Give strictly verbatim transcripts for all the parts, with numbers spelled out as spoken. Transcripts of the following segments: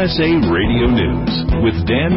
S A Radio News with Dan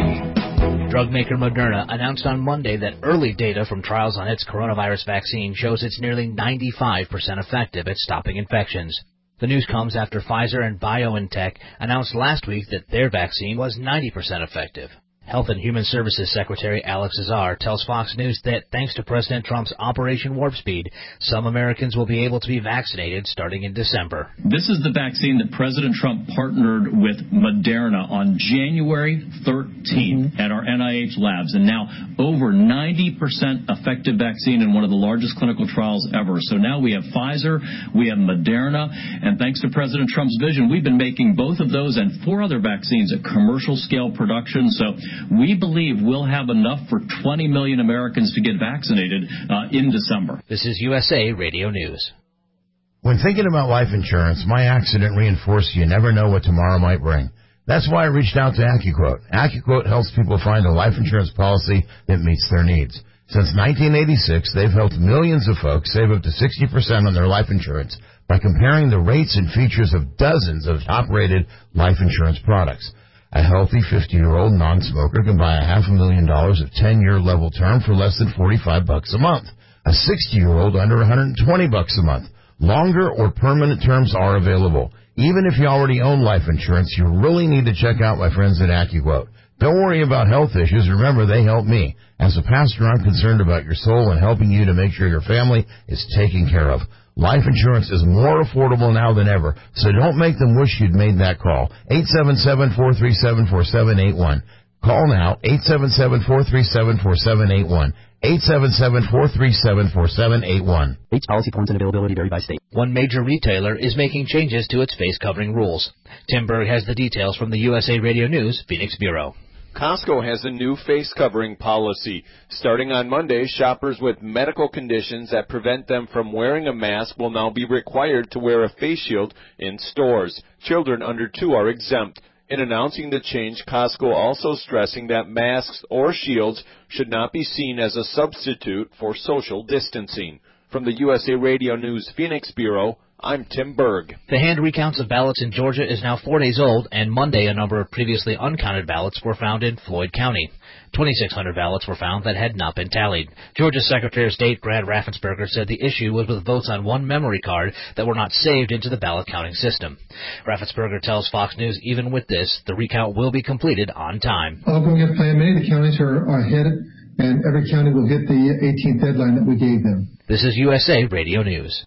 Naraki. Drug maker Moderna announced on Monday that early data from trials on its coronavirus vaccine shows it's nearly ninety-five percent effective at stopping infections. The news comes after Pfizer and BioNTech announced last week that their vaccine was ninety percent effective. Health and Human Services Secretary Alex Azar tells Fox News that thanks to President Trump's Operation Warp Speed, some Americans will be able to be vaccinated starting in December. This is the vaccine that President Trump partnered with Moderna on January thirteenth at our N I H labs, and now over ninety percent effective vaccine in one of the largest clinical trials ever. So now we have Pfizer, we have Moderna, and thanks to President Trump's vision, we've been making both of those and four other vaccines at commercial scale production. So we believe we'll have enough for twenty million Americans to get vaccinated uh, in December. This is U S A Radio News. When thinking about life insurance, my accident reinforced you never know what tomorrow might bring. That's why I reached out to AccuQuote. AccuQuote helps people find a life insurance policy that meets their needs. Since nineteen eighty-six, they've helped millions of folks save up to sixty percent on their life insurance by comparing the rates and features of dozens of top-rated life insurance products. A healthy fifty-year-old non-smoker can buy a half a million dollars of ten-year level term for less than forty-five bucks a month. A sixty-year-old under one hundred twenty bucks a month. Longer or permanent terms are available. Even if you already own life insurance, you really need to check out my friends at AccuQuote. Don't worry about health issues. Remember, they help me. As a pastor, I'm concerned about your soul and helping you to make sure your family is taken care of. Life insurance is more affordable now than ever, so don't make them wish you'd made that call. eight seven seven, four three seven, four seven eight one. Call now, eight seven seven, four three seven, four seven eight one. eight seven seven, four three seven, four seven eight one. Rates, policy forms, and availability vary by state. One major retailer is making changes to its face covering rules. Tim Berg has the details from the U S A Radio News Phoenix Bureau. Costco has a new face covering policy. Starting on Monday, shoppers with medical conditions that prevent them from wearing a mask will now be required to wear a face shield in stores. Children under two are exempt. In announcing the change, Costco also stressing that masks or shields should not be seen as a substitute for social distancing. From the U S A Radio News Phoenix Bureau, I'm Tim Berg. The hand recounts of ballots in Georgia is now four days old, and Monday a number of previously uncounted ballots were found in Floyd County. twenty-six hundred ballots were found that had not been tallied. Georgia's Secretary of State Brad Raffensperger said the issue was with votes on one memory card that were not saved into the ballot counting system. Raffensperger tells Fox News even with this, the recount will be completed on time. All going at plan. Many of the counties are, are ahead, and every county will hit the eighteenth deadline that we gave them. This is U S A Radio News.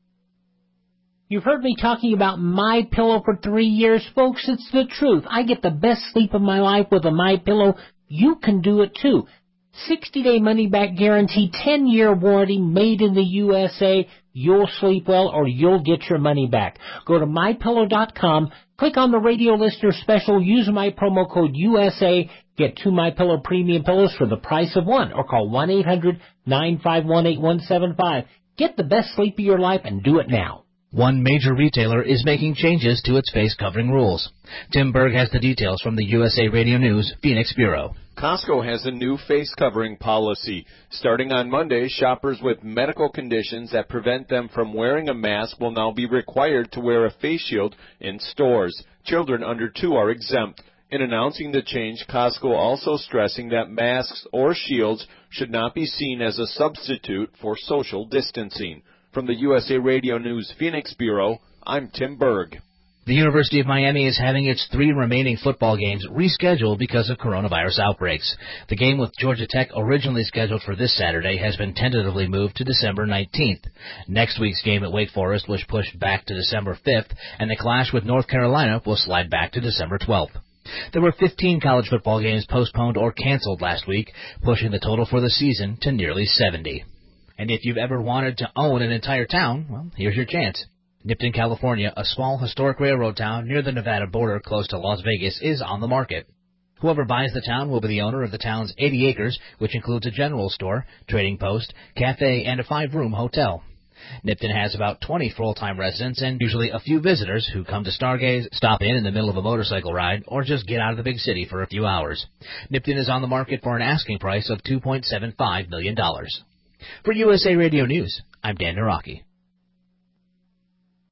You've heard me talking about MyPillow for three years, folks. It's the truth. I get the best sleep of my life with a MyPillow. You can do it too. sixty-day money-back guarantee, ten-year warranty, made in the U S A. You'll sleep well or you'll get your money back. Go to my pillow dot com, click on the radio listener special, use my promo code U S A, get two MyPillow premium pillows for the price of one, or call one eight hundred, nine five one, eight one seven five. Get the best sleep of your life and do it now. One major retailer is making changes to its face covering rules. Tim Berg has the details from the U S A Radio News Phoenix Bureau. Costco has a new face covering policy. Starting on Monday, shoppers with medical conditions that prevent them from wearing a mask will now be required to wear a face shield in stores. Children under two are exempt. In announcing the change, Costco also stressing that masks or shields should not be seen as a substitute for social distancing. From the U S A Radio News Phoenix Bureau, I'm Tim Berg. The University of Miami is having its three remaining football games rescheduled because of coronavirus outbreaks. The game with Georgia Tech, originally scheduled for this Saturday, has been tentatively moved to December nineteenth. Next week's game at Wake Forest was pushed back to December fifth, and the clash with North Carolina will slide back to December twelfth. There were fifteen college football games postponed or canceled last week, pushing the total for the season to nearly seventy. And if you've ever wanted to own an entire town, well, here's your chance. Nipton, California, a small historic railroad town near the Nevada border close to Las Vegas, is on the market. Whoever buys the town will be the owner of the town's eighty acres, which includes a general store, trading post, cafe, and a five-room hotel. Nipton has about twenty full-time residents and usually a few visitors who come to stargaze, stop in in the middle of a motorcycle ride, or just get out of the big city for a few hours. Nipton is on the market for an asking price of two point seven five million dollars. For U S A Radio News, I'm Dan Naraki.